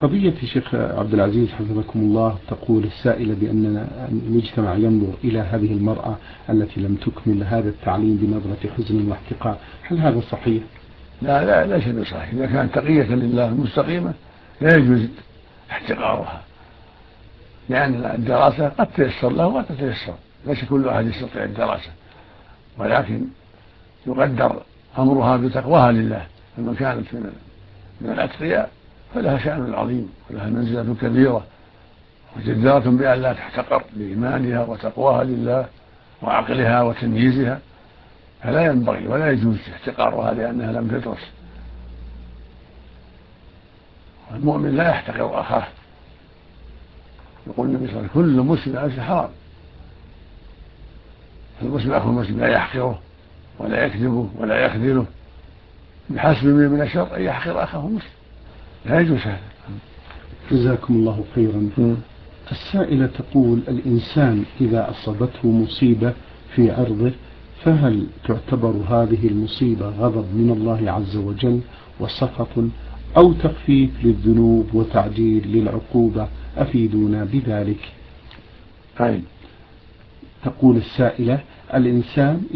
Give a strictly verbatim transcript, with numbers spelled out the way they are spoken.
قضية الشيخ عبد العزيز حفظكم الله، تقول السائلة بأن المجتمع ينظر إلى هذه المرأة التي لم تكمل هذا التعليم بنظرة حزن واحتقار، هل هذا صحيح؟ لا لا ليس بصحيح. إذا كانت تقية لله مستقيمة لا يجوز احتقارها، لأن الدراسة قد تيسر له وقد تتيسر، ليس كل أحد يستطيع الدراسة، ولكن يقدر أمرها بتقواها لله. فمن كانت من الأتقياء فلها شأن عظيم ولها منزلة كبيرة وجدارة بأن لا تحتقر لإيمانها وتقواها لله وعقلها وتمييزها، فلا ينبغي ولا يجوز احتقارها لأنها لم تدرس. المؤمن لا يحتقر أخاه، يقول النبي صلى الله عليه وسلم: كل مسلم على نفسه حرام. المسلم أخو المسلم لا يحقره ولا يكذبه ولا يخذله، بحسب من الشر أن يحقر أخاه المسلم، لا يجوز هذا. جزاكم الله خيرا. السائلة تقول: الإنسان إذا أصابته مصيبة في عرضه فهل تعتبر هذه المصيبة غضب من الله عز وجل وسخط، أو تخفيف للذنوب وتعجيل للعقوبة؟ أفيدونا بذلك. طيب. تقول السائلة: الإنسان